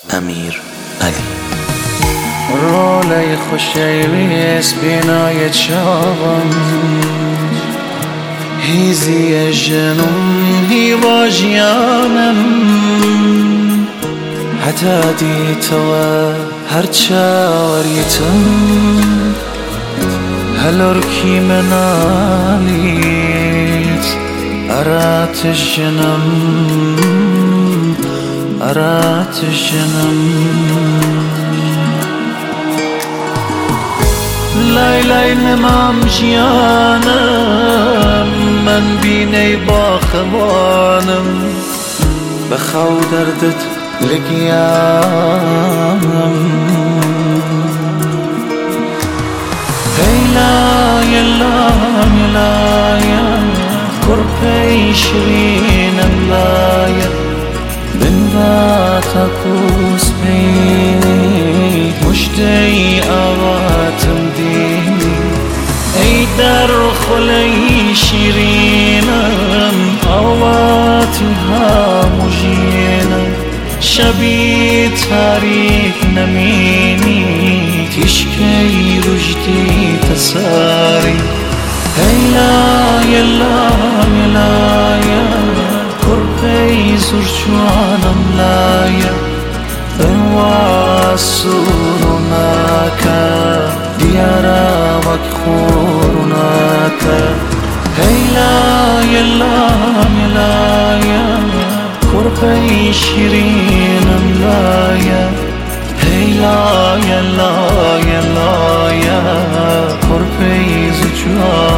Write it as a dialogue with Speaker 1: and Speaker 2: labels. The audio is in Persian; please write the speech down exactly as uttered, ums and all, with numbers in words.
Speaker 1: امیر علی
Speaker 2: رولی خوشیویس بینای چاوم هیزی جنم هیوا جیانم حتا دیتوا هر چاوریتم هلورکی منالیت ارات جنم ارات جنم لای لای نمام جیانم من بینی باخوانم بخو دردت لگیانم هی لای لای لای کرپی شرینم لای بنبات کوس بینی مجدی آواتم دینی ای در خلی شیرینم آواتی ها مجینم شبی تاریک نمینی تشکی رجدی تساری ای لای لای لای کرپی زرچوانم لای واسورناك ديارا وكخورناك هي لا يلا لا يا كربي شيرين ملايا هي لا يلا يلا يا كربي زجوا